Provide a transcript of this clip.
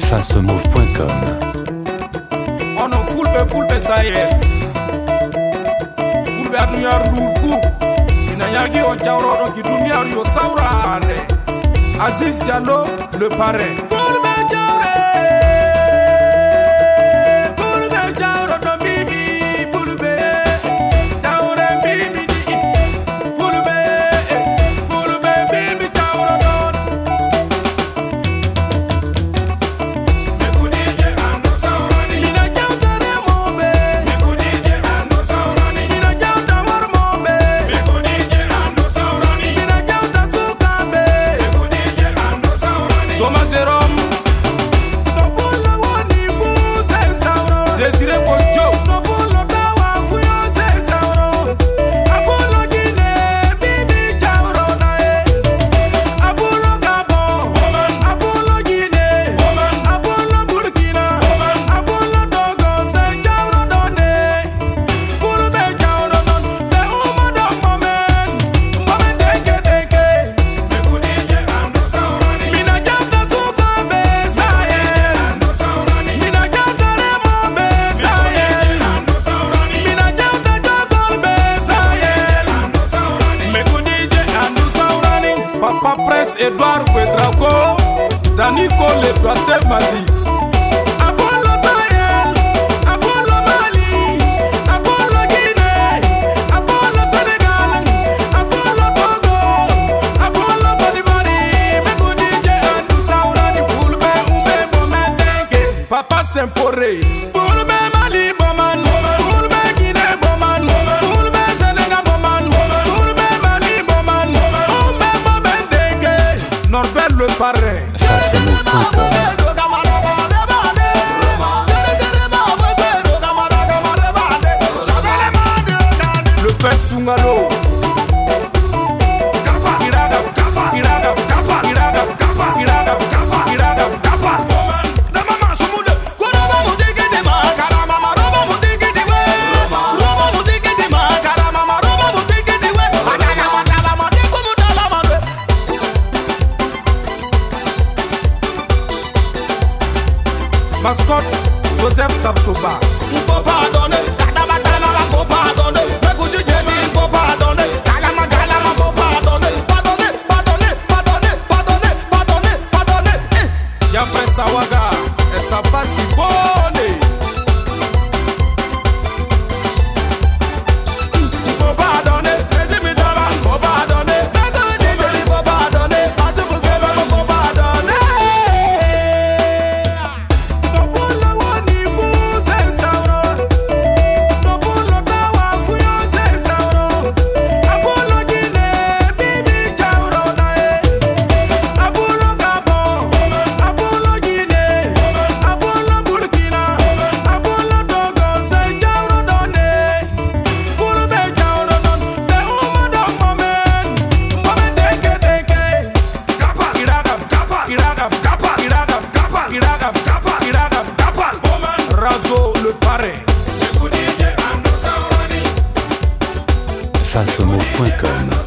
faceaumove.com. On a fulbe Sahel. Fulbe adunya rufu. Ina yagi o jawro do ki dunya yo saurane. Aziz Diallo le parrain. Fulbe jawre. Fulbe jawro do bibi. Fulbe jawre bibi di. Fulbe bibi jawro do. Edouard Ouedraogo, Danico le Doite Mazi. Apollo Sahel, Apollo Mali, Apollo Guinée, Apollo Sénégal, Apollo Togo, Apollo Côte d'Ivoire. Mekoudije Andou Saourani, Fulbe Oumé Bomendengue, Papa Semporé, Fulbe Mali Boman, Fulbe Guinée Boman, Fulbe Sénégal Boman, Fulbe Mali Boman, Oumé Bomendengue, Norbert le parrain. faceaumove.com. Le père Sungalo. Mascotte, Joseph Kapsoba. Il faut pardonner, faut pardonner. Mekoudije dit il faut pardonner. Kalama, faut pardonner. Pardonner. Yapre Sawaga, et Papa Sibone. Il faut pardonner, régime d'avant, faut pardonner. Mekoudije dit faut pardonner. Faut pardonner. Razo le parrain. faceaumove.com.